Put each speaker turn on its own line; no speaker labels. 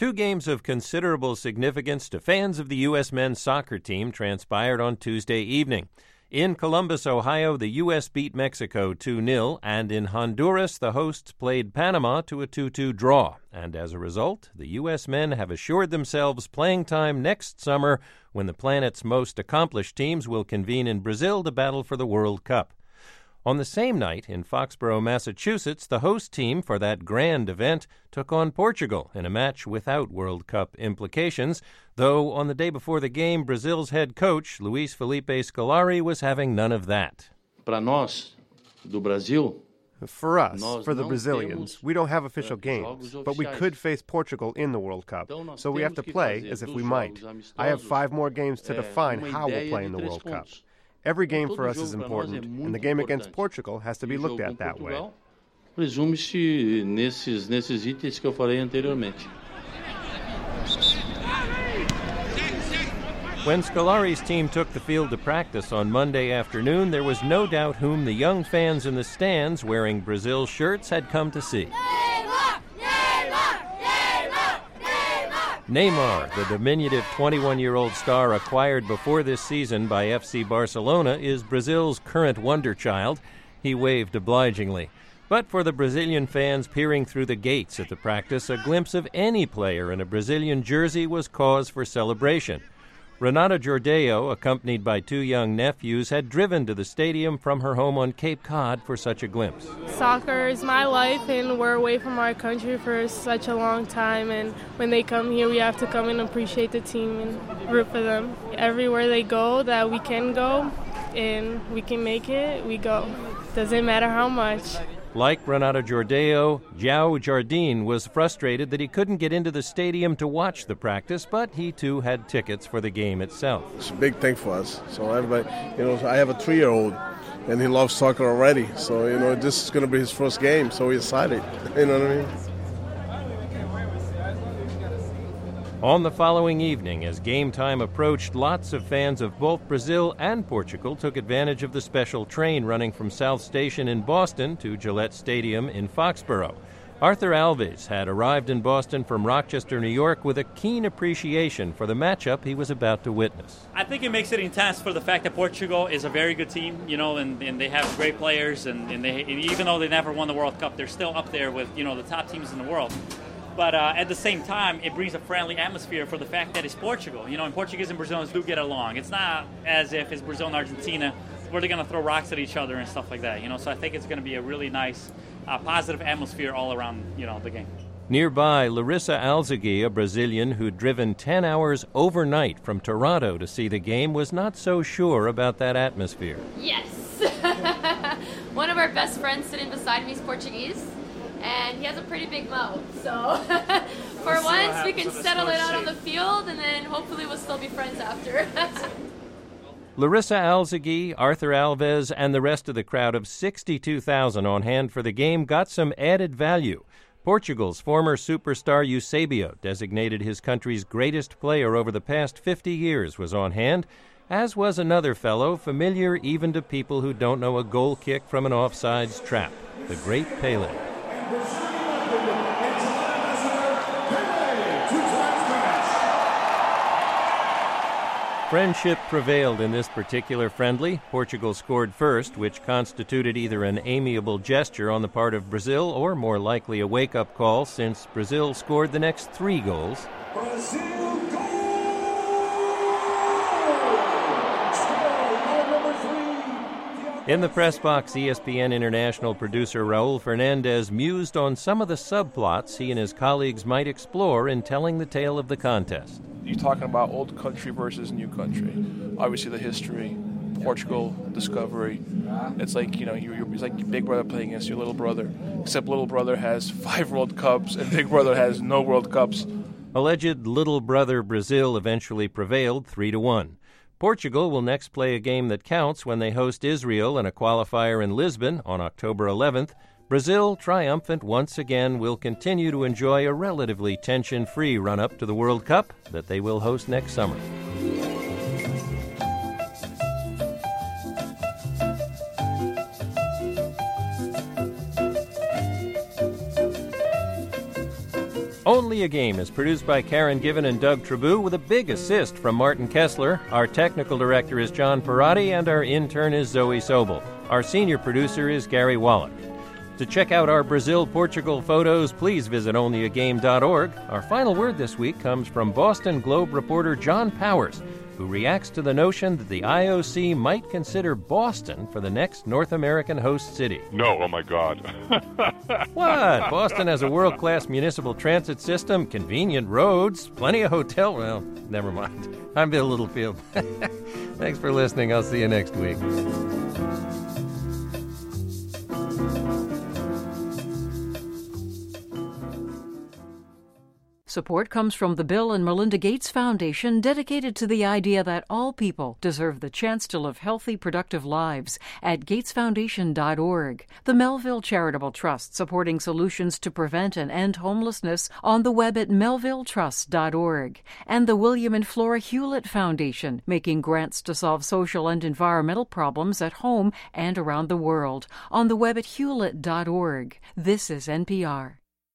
Two games of considerable significance to fans of the U.S. men's soccer team transpired on Tuesday evening. In Columbus, Ohio, the U.S. beat Mexico 2-0, and in Honduras, the hosts played Panama to a 2-2 draw. And as a result, the U.S. men have assured themselves playing time next summer when the planet's most accomplished teams will convene in Brazil to battle for the World Cup. On the same night, in Foxborough, Massachusetts, the host team for that grand event took on Portugal in a match without World Cup implications, though on the day before the game, Brazil's head coach, Luis Felipe Scolari, was having none of that.
Para nós, do Brasil,
for us, for the Brazilians, we don't have official games, but we could face Portugal in the World Cup, so we have to play as if we might. I have 5 more games to define how we'll play in the World Cup. Every game for us is important, and the game against Portugal has to be looked at that way.
Resume-se nesses itens que eu falei anteriormente.
When Scolari's team took the field to practice on Monday afternoon, there was no doubt whom the young fans in the stands wearing Brazil shirts had come to see. Neymar, the diminutive 21-year-old star acquired before this season by FC Barcelona, is Brazil's current wonder child. He waved obligingly. But for the Brazilian fans peering through the gates at the practice, a glimpse of any player in a Brazilian jersey was cause for celebration. Renata Jordeo, accompanied by 2 young nephews, had driven to the stadium from her home on Cape Cod for such a glimpse.
Soccer is my life, and we're away from our country for such a long time, and when they come here, we have to come and appreciate the team and root for them. Everywhere they go that we can go and we can make it, we go. Doesn't matter how much.
Like Renata Jordeo, João Jardim was frustrated that he couldn't get into the stadium to watch the practice, but he too had tickets for the game itself.
It's a big thing for us. So everybody, I have a 3-year-old, and he loves soccer already. So, this is going to be his first game, so he's excited. You know what I mean?
On the following evening, as game time approached, lots of fans of both Brazil and Portugal took advantage of the special train running from South Station in Boston to Gillette Stadium in Foxborough. Arthur Alves had arrived in Boston from Rochester, New York, with a keen appreciation for the matchup he was about to witness.
I think it makes it intense for the fact that Portugal is a very good team, and they have great players, and even though they never won the World Cup, they're still up there with, the top teams in the world. But at the same time, it brings a friendly atmosphere for the fact that it's Portugal. And Portuguese and Brazilians do get along. It's not as if it's Brazil and Argentina where they're going to throw rocks at each other and stuff like that. So I think it's going to be a really nice, positive atmosphere all around, the game.
Nearby, Larissa Alzaghi, a Brazilian who'd driven 10 hours overnight from Toronto to see the game, was not so sure about that atmosphere.
Yes. One of our best friends sitting beside me is Portuguese. And he has a pretty big mouth, so for once we can settle it out on the field, and then hopefully we'll still be friends after.
Larissa Alzaghi, Arthur Alves, and the rest of the crowd of 62,000 on hand for the game got some added value. Portugal's former superstar Eusebio, designated his country's greatest player over the past 50 years, was on hand, as was another fellow familiar even to people who don't know a goal kick from an offsides trap, the great Pelé. Friendship prevailed in this particular friendly. Portugal scored first, which constituted either an amiable gesture on the part of Brazil or more likely a wake-up call, since Brazil scored the next 3 goals.
Brazil goal!
In the press box, ESPN International producer Raul Fernandez mused on some of the subplots he and his colleagues might explore in telling the tale of the contest.
You're talking about old country versus new country. Obviously the history, Portugal, discovery. It's like, it's like your big brother playing against your little brother, except little brother has 5 World Cups and big brother has no World Cups.
Alleged little brother Brazil eventually prevailed 3-1. Portugal will next play a game that counts when they host Israel in a qualifier in Lisbon on October 11th. Brazil, triumphant once again, will continue to enjoy a relatively tension-free run-up to the World Cup that they will host next summer. Only a Game is produced by Karen Given and Doug Trabou with a big assist from Martin Kessler. Our technical director is John Perotti, and our intern is Zoe Sobel. Our senior producer is Gary Wallach. To check out our Brazil-Portugal photos, please visit onlyagame.org. Our final word this week comes from Boston Globe reporter John Powers, who reacts to the notion that the IOC might consider Boston for the next North American host city.
No, oh my God.
What? Boston has a world-class municipal transit system, convenient roads, plenty of hotel... Well, never mind. I'm Bill Littlefield. Thanks for listening. I'll see you next week.
Support comes from the Bill and Melinda Gates Foundation, dedicated to the idea that all people deserve the chance to live healthy, productive lives, at gatesfoundation.org. The Melville Charitable Trust, supporting solutions to prevent and end homelessness, on the web at melvilletrust.org. And the William and Flora Hewlett Foundation, making grants to solve social and environmental problems at home and around the world, on the web at hewlett.org. This is NPR.